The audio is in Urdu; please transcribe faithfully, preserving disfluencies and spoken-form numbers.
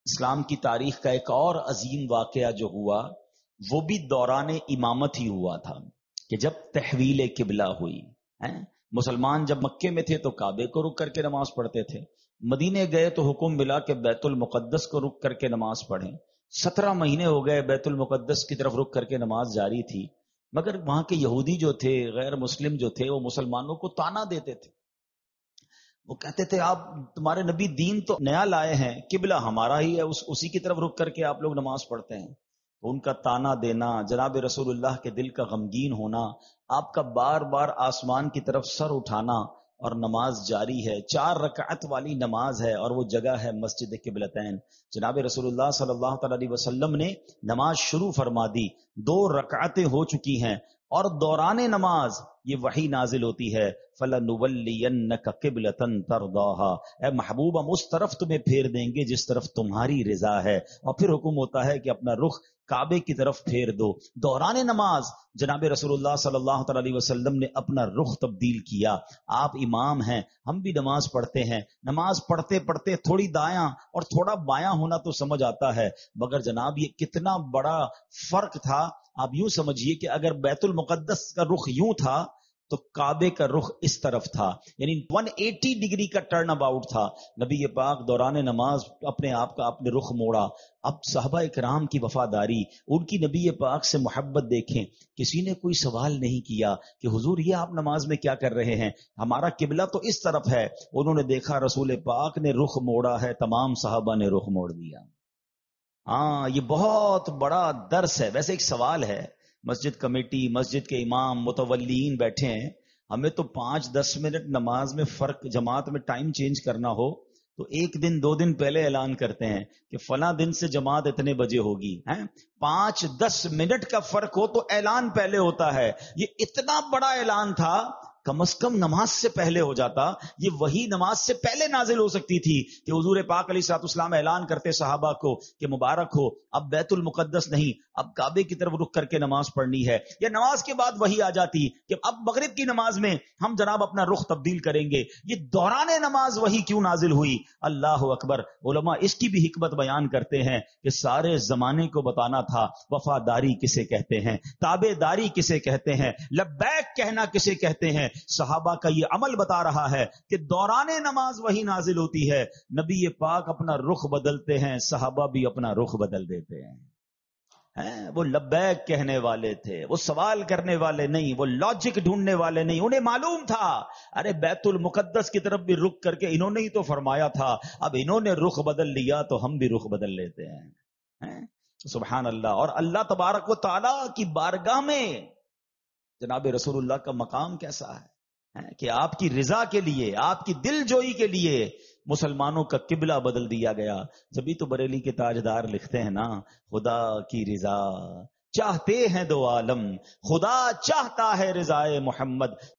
اسلام کی تاریخ کا ایک اور عظیم واقعہ جو ہوا وہ بھی دوران امامت ہی ہوا تھا کہ جب تحویل قبلہ ہوئی ہے۔ مسلمان جب مکے میں تھے تو کعبے کو رک کر کے نماز پڑھتے تھے، مدینے گئے تو حکم ملا کہ بیت المقدس کو رک کر کے نماز پڑھیں۔ سترہ مہینے ہو گئے بیت المقدس کی طرف رک کر کے نماز جاری تھی، مگر وہاں کے یہودی جو تھے، غیر مسلم جو تھے، وہ مسلمانوں کو تانا دیتے تھے۔ وہ کہتے تھے آپ تمہارے نبی دین تو نیا لائے ہیں، قبلہ ہمارا ہی ہے، اس اسی کی طرف رک کر کے آپ لوگ نماز پڑھتے ہیں۔ تو ان کا تانا دینا، جناب رسول اللہ کے دل کا غمگین ہونا، آپ کا بار بار آسمان کی طرف سر اٹھانا اور نماز جاری ہے۔ چار رکعت والی نماز ہے اور وہ جگہ ہے مسجد قبلتین۔ جناب رسول اللہ صلی اللہ تعالی علیہ وسلم نے نماز شروع فرما دی، دو رکعتیں ہو چکی ہیں اور دوران نماز یہ وحی نازل ہوتی ہے، فَلَنُوَلِّيَنَّكَ قِبْلَةً تَرْضَاهَا، اے محبوب ہم اس طرف تمہیں پھیر دیں گے جس طرف تمہاری رضا ہے۔ اور پھر حکم ہوتا ہے کہ اپنا رخ کعبے کی طرف پھیر دو۔ دوران نماز جناب رسول اللہ صلی اللہ تعالی علیہ وسلم نے اپنا رخ تبدیل کیا۔ آپ امام ہیں، ہم بھی نماز پڑھتے ہیں، نماز پڑھتے پڑھتے تھوڑی دایاں اور تھوڑا بایاں ہونا تو سمجھ آتا ہے، مگر جناب یہ کتنا بڑا فرق تھا۔ آپ یوں سمجھیے کہ اگر بیت المقدس کا رخ یوں تھا تو کعبے کا رخ اس طرف تھا، یعنی ایک سو اسی ڈگری کا ٹرن اباؤٹ تھا۔ نبی پاک دوران نماز اپنے آپ کا اپنے رخ موڑا۔ اب صحابہ اکرام کی وفاداری، ان کی نبی پاک سے محبت دیکھیں، کسی نے کوئی سوال نہیں کیا کہ حضور یہ آپ نماز میں کیا کر رہے ہیں، ہمارا قبلہ تو اس طرف ہے۔ انہوں نے دیکھا رسول پاک نے رخ موڑا ہے، تمام صحابہ نے رخ موڑ دیا۔ ہاں یہ بہت بڑا درس ہے۔ ویسے ایک سوال ہے، مسجد کمیٹی، مسجد کے امام، متولین بیٹھے ہیں، ہمیں تو پانچ دس منٹ نماز میں فرق، جماعت میں ٹائم چینج کرنا ہو تو ایک دن دو دن پہلے اعلان کرتے ہیں کہ فلاں دن سے جماعت اتنے بجے ہوگی، ہیں پانچ دس منٹ کا فرق ہو تو اعلان پہلے ہوتا ہے۔ یہ اتنا بڑا اعلان تھا، کم از کم نماز سے پہلے ہو جاتا۔ یہ وہی نماز سے پہلے نازل ہو سکتی تھی کہ حضور پاک علیہ الصلوۃ والسلام اعلان کرتے صحابہ کو کہ مبارک ہو، اب بیت المقدس نہیں، اب کعبے کی طرف رک کر کے نماز پڑھنی ہے۔ یا نماز کے بعد وہی آ جاتی کہ اب مغرب کی نماز میں ہم جناب اپنا رخ تبدیل کریں گے۔ یہ دوران نماز وہی کیوں نازل ہوئی؟ اللہ اکبر۔ علماء اس کی بھی حکمت بیان کرتے ہیں کہ سارے زمانے کو بتانا تھا وفاداری کسے کہتے ہیں، تابع داری کسے کہتے ہیں، لبیک کہنا کسے کہتے ہیں۔ صحابہ کا یہ عمل بتا رہا ہے کہ دوران نماز وہی نازل ہوتی ہے، نبی پاک اپنا رخ بدلتے ہیں، صحابہ بھی اپنا رخ بدل دیتے ہیں۔ وہ لبیک کہنے والے تھے، وہ سوال کرنے والے نہیں، وہ لاجک ڈھونڈنے والے نہیں۔ انہیں معلوم تھا ارے بیت المقدس کی طرف بھی رک کر کے انہوں نے ہی تو فرمایا تھا، اب انہوں نے رخ بدل لیا تو ہم بھی رخ بدل لیتے ہیں۔ سبحان اللہ۔ اور اللہ تبارک و تعالی کی بارگاہ میں جناب رسول اللہ کا مقام کیسا ہے کہ آپ کی رضا کے لیے، آپ کی دل جوئی کے لیے مسلمانوں کا قبلہ بدل دیا گیا۔ جبھی تو بریلی کے تاجدار لکھتے ہیں نا، خدا کی رضا چاہتے ہیں دو عالم، خدا چاہتا ہے رضائے محمد۔